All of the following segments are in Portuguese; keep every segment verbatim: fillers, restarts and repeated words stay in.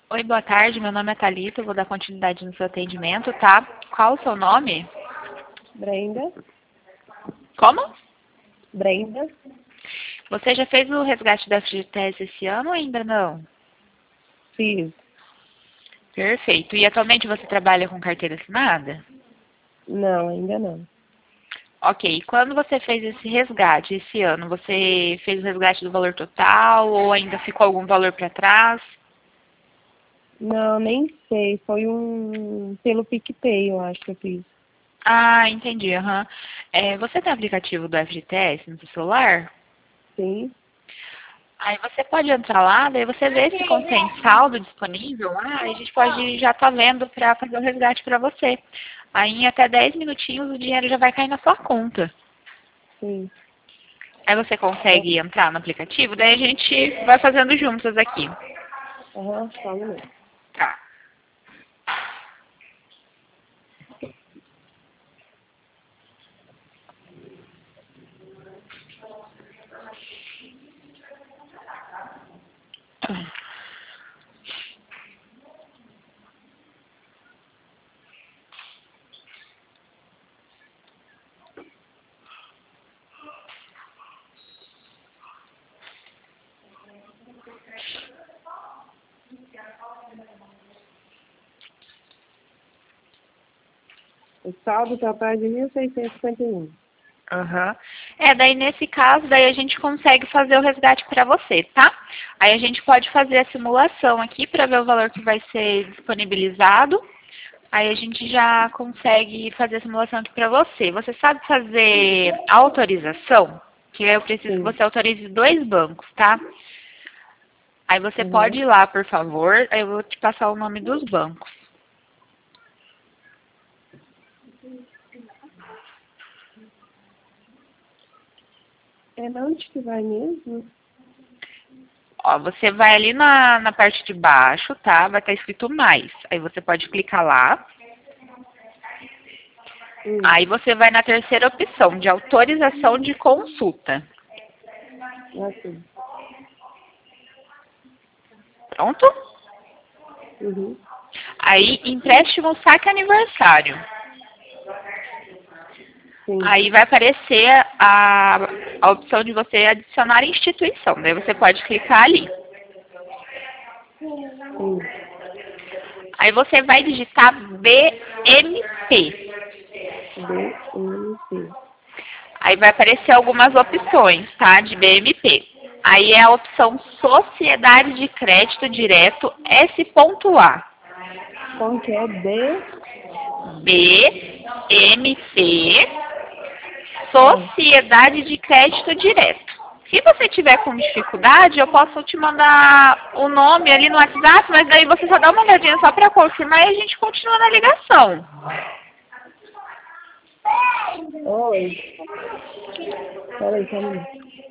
Oi, boa tarde. Meu nome é Thalita. Eu vou dar continuidade no seu atendimento, tá? Qual o seu nome? Brenda. Como? Brenda. Você já fez o resgate da F G T S esse ano ou ainda não? Fiz. Perfeito. E atualmente você trabalha com carteira assinada? Não, ainda não. Ok. Quando você fez esse resgate esse ano, você fez o resgate do valor total ou ainda ficou algum valor para trás? Não, nem sei. Foi um pelo PicPay, eu acho que eu fiz. Ah, entendi. Aham. É, você tem aplicativo do F G T S no seu celular? Sim. Aí você pode entrar lá, daí você vê se contém saldo disponível lá, aí a gente pode já tá vendo para fazer o resgate para você. Aí em até dez minutinhos o dinheiro já vai cair na sua conta. Sim. Aí você consegue entrar no aplicativo, daí a gente vai fazendo juntas aqui. Aham, só um minuto. Tá. O saldo total é de mil seiscentos e cinquenta e um. Aham. É, daí nesse caso, daí a gente consegue fazer o resgate para você, tá? Aí a gente pode fazer a simulação aqui para ver o valor que vai ser disponibilizado. Aí a gente já consegue fazer a simulação aqui para você. Você sabe fazer autorização? Que eu preciso que Sim. você autorize dois bancos, tá? Aí você Uhum. pode ir lá, por favor. Aí eu vou te passar o nome dos bancos. É na onde que vai mesmo? Ó, você vai ali na, na parte de baixo, tá? Vai estar escrito mais. Aí você pode clicar lá. Hum. Aí você vai na terceira opção, de autorização de consulta. Assim. Pronto? Uhum. Aí, empréstimo saque aniversário. Sim. Aí vai aparecer a, a opção de você adicionar instituição. Daí você pode clicar ali. Sim. Aí você vai digitar B M P. B M P. Aí vai aparecer algumas opções, tá? De B M P. Aí é a opção Sociedade de Crédito Direto S.A. Como que é? B? B M P Ah, Sociedade de Crédito Direto. Se você tiver com dificuldade, eu posso te mandar o nome ali no WhatsApp, mas daí você só dá uma olhadinha só para confirmar e a gente continua na ligação. oi. Peraí, só um minuto.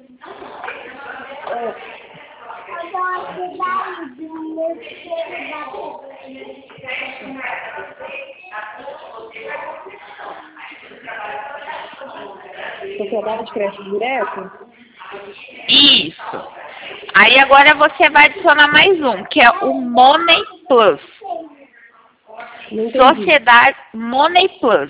Sociedade de crédito direto? Isso. Aí agora você vai adicionar mais um, que é o Money Plus. Não entendi. Sociedade Money Plus.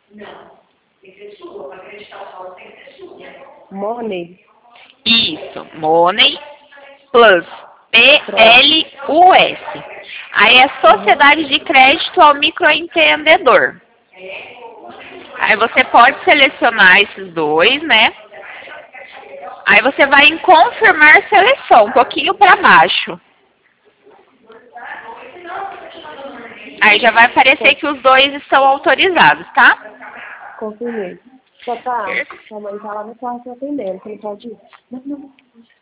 Money. Isso, Money Plus. Pronto. P L U S. Aí é Uhum. Sociedade de Crédito ao Microempreendedor. Aí você pode selecionar esses dois, né? Aí você vai em confirmar seleção, um pouquinho para baixo. Aí já vai aparecer que os dois estão autorizados, tá? Confirmei. Só tá, sua mãe tá lá no quarto atendendo, você não pode ir. Não, não.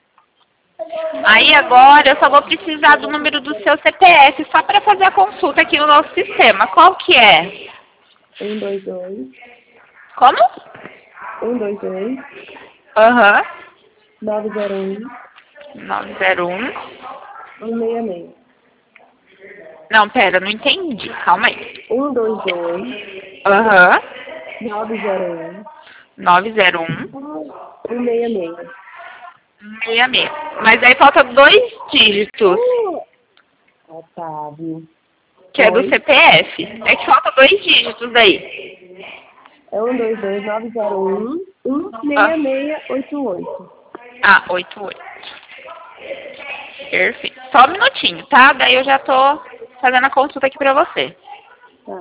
Aí agora eu só vou precisar do número do seu C P F só para fazer a consulta aqui no nosso sistema. Qual que é? Um, dois, dois. Como? Um, dois, dois. Aham. Nove, zero, um. nove zero um. Um, seis, seis. Não, pera, não entendi. Calma aí. Um, dois, dois. Aham. Nove, zero, um. nove zero um. Um, seis, seis. seis seis. Mas aí falta dois dígitos. Uh! Ah, tá, viu? Que é do Oi? C P F. É que falta dois dígitos aí. É um dois dois nove zero um um Ah, seis seis oito oito. ah oito oito. Perfeito. Só um minutinho, tá? Daí eu já tô fazendo a consulta aqui pra você. Tá.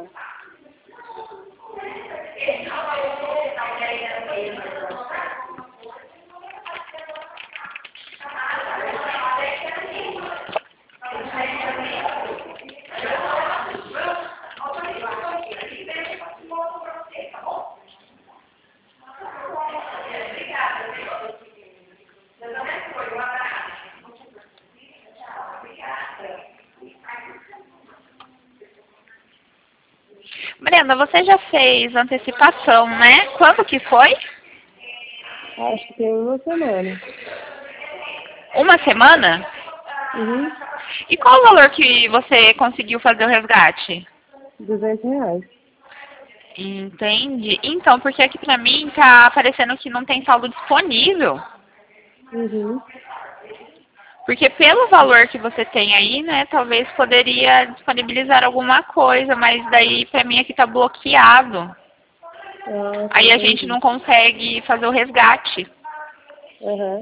Brenda, você já fez antecipação, né? Quando que foi? Acho que tem uma semana. Uma semana? Uhum. E qual o valor que você conseguiu fazer o resgate? duzentos reais. Entendi. Então, porque aqui pra mim tá aparecendo que não tem saldo disponível. Uhum. Porque pelo valor que você tem aí, né, talvez poderia disponibilizar alguma coisa, mas daí pra mim aqui tá bloqueado. Ah, tá, Aí a gente entendi. não consegue fazer o resgate. Aham.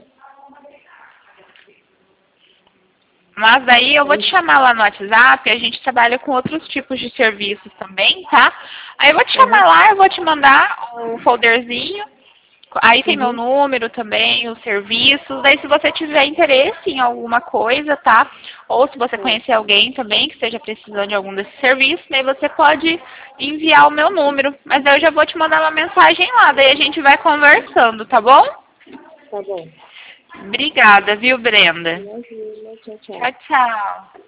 Mas daí eu vou te Entendi. chamar lá no WhatsApp, a gente trabalha com outros tipos de serviços também, tá? Aí eu vou te chamar Aham. lá, eu vou te mandar um folderzinho. Aí tem meu Uhum. número também, os serviços. Daí se você tiver interesse em alguma coisa, tá? Ou se você Tá. conhecer alguém também que esteja precisando de algum desses serviços, daí você pode enviar o meu número. Mas daí eu já vou te mandar uma mensagem lá, daí a gente vai conversando, tá bom? Tá bom. Obrigada, viu, Brenda? Imagina. Tchau, tchau. Tchau, tchau.